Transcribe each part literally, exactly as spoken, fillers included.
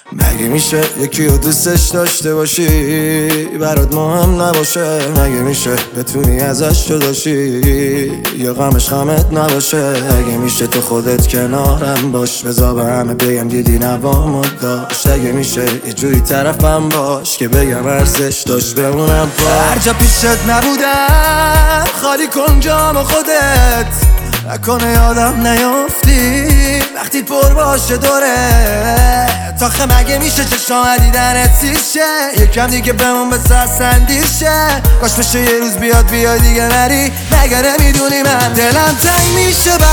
مگه میشه یکی رو دوستش داشته باشی برات مهم نباشه؟ مگه میشه بتونی ازش جداشی یا غمش غمت نباشه؟ مگه میشه تو خودت کنارم باش بذار به همه بگم دیدی نوامت داشت؟ مگه میشه یه جوری طرفم باش که بگم ارزش داشت بمونم با هر جا پیشت نبودم خالی کن جام خودت نکنه یادم نیافتی وقتی پر باشه دوره تاخه مگه میشه چشام دیدنت سیشه یکم دیگه بمون به سرسندیشه کاش بشه یه روز بیاد بیاد دیگه نری مگه نمیدونی من دلم تنگ میشه برات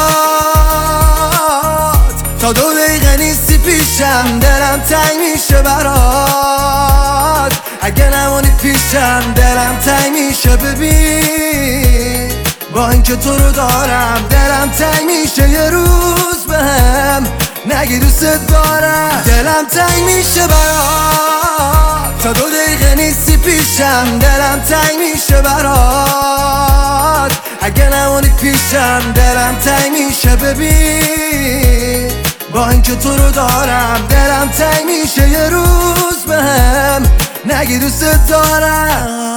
تا دو دقیقه نیستی پیشم دلم تنگ میشه برات اگه نمونی پیشم دلم تنگ میشه ببین با اینکه تو رو دارم دلم تنگ میشه یه روز بهم نگی دوست دارم دلم تنگ میشه برات تا دو دقیقه نیستی پیشم دلم تنگ میشه برات اگه نمونی پیشم دلم تنگ میشه ببین با اینکه تو رو دارم دلم تنگ میشه یه روز بهم نگی دوست دارم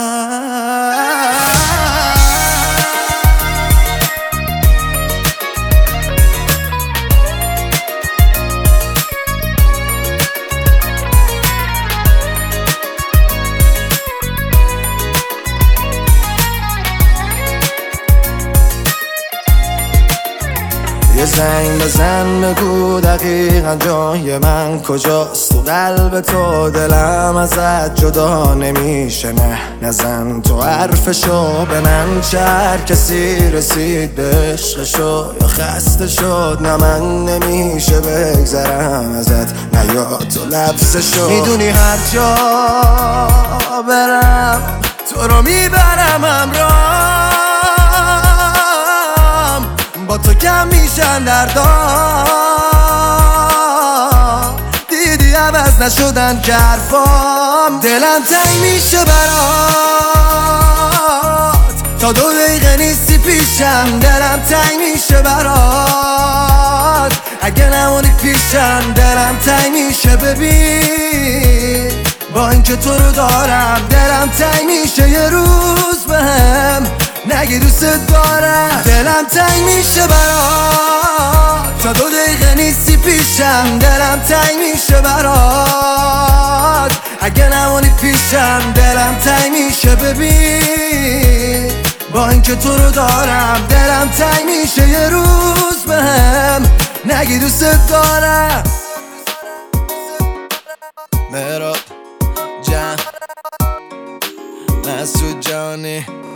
یه زنگ بزن بگو دقیقا جای من کجاست تو قلب تو دلم ازت جدا نمیشه نه نزن تو حرفشو به من چه هر کسی رسید به عشقشو یا خسته شد نه من نمیشه بگذرم ازت نه یا تو لبسشو میدونی هر جا برم تو رو میبرم همراه با تو کم میشن دردام دیدی عوض نشدن که حرفام دلم تنگ میشه برات تا دو دقیقه نیستی پیشم دلم تنگ میشه برات اگه نمونی پیشم دلم تنگ میشه ببین با اینکه تو رو دارم دلم تنگ میشه یه روز بهم نگی دوست دارم دلم تنگ میشه برات تا دو دقیقه نیستی پیشم دلم تنگ میشه برات اگه نمونی پیشم دلم تنگ میشه ببین با اینکه تو رو دارم دلم تنگ میشه یه روز بهم نگی دوست دارم مهراب جان مسعود جانی